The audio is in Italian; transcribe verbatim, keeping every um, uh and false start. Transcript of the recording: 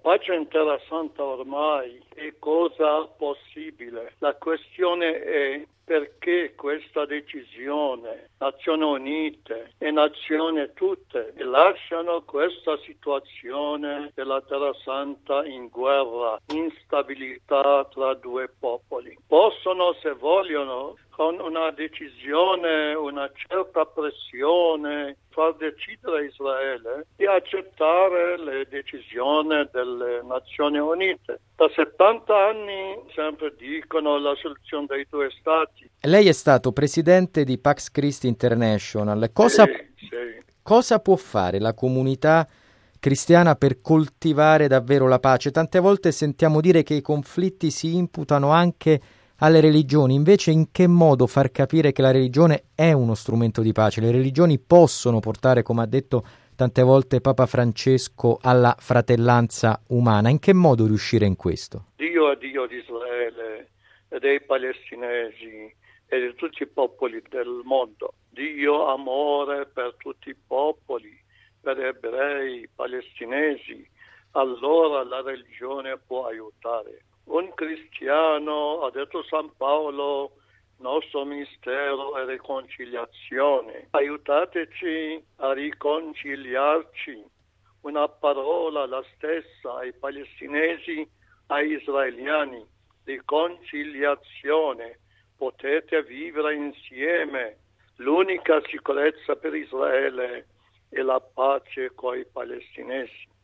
pace in Terra Santa ormai è cosa possibile. La questione è perché questa decisione, Nazioni Unite e nazioni tutte, lasciano questa situazione della Terra Santa in guerra, instabilità tra due popoli. Possono, se vogliono, con una decisione, una certa pressione, far decidere Israele di accettare le decisioni delle Nazioni Unite. Da settanta anni sempre dicono la soluzione dei due stati. Lei è stato presidente di Pax Christi International. Cosa, Sì, sì. cosa può fare la comunità cristiana per coltivare davvero la pace? Tante volte sentiamo dire che i conflitti si imputano anche alle religioni, invece in che modo far capire che la religione è uno strumento di pace? Le religioni possono portare, come ha detto tante volte Papa Francesco, alla fratellanza umana. In che modo riuscire in questo? Dio è Dio di Israele e dei palestinesi e di tutti i popoli del mondo. Dio amore per tutti i popoli, per ebrei, palestinesi. Allora la religione può aiutare. Un cristiano, ha detto San Paolo, nostro ministero è riconciliazione. Aiutateci a riconciliarci. Una parola la stessa ai palestinesi, ai israeliani. Riconciliazione. Potete vivere insieme. L'unica sicurezza per Israele è la pace con i palestinesi.